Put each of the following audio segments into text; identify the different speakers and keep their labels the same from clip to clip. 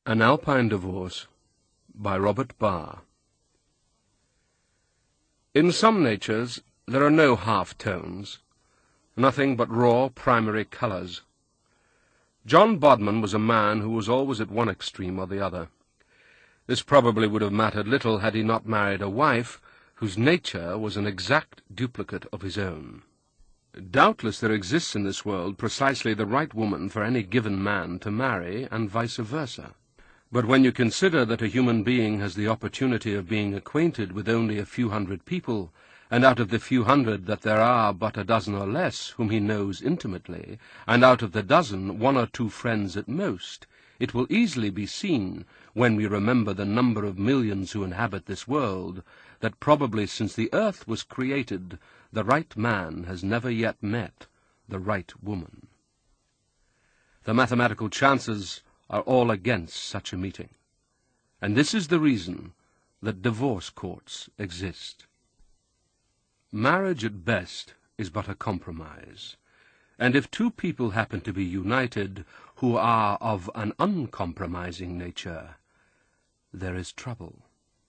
Speaker 1: An Alpine Divorce by Robert Barr. In some natures there are no half-tones, nothing but raw primary colours. John Bodman was a man who was always at one extreme or the other. This probably would have mattered little had he not married a wife whose nature was an exact duplicate of his own. Doubtless there exists in this world precisely the right woman for any given man to marry, and vice versa. But when you consider that a human being has the opportunity of being acquainted with only a few hundred people, and out of the few hundred that there are but a dozen or less whom he knows intimately, and out of the dozen 1 or 2 friends at most, it will easily be seen, when we remember the number of millions who inhabit this world, that probably since the earth was created, the right man has never yet met the right woman. The mathematical chances are all against such a meeting, and this is the reason that divorce courts exist. Marriage at best is but a compromise, and if 2 people happen to be united who are of an uncompromising nature, there is trouble.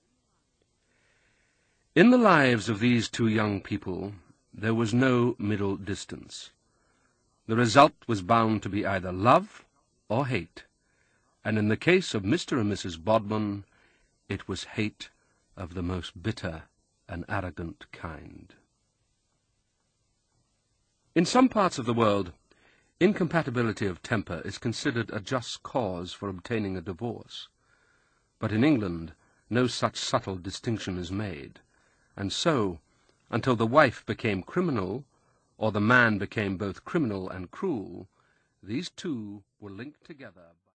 Speaker 1: In the lives of these 2 young people there was no middle distance. The result was bound to be either love or hate, and in the case of Mr. and Mrs. Bodman, it was hate of the most bitter and arrogant kind. In some parts of the world, incompatibility of temper is considered a just cause for obtaining a divorce. But in England, no such subtle distinction is made, and so, until the wife became criminal, or the man became both criminal and cruel, these 2 were linked together.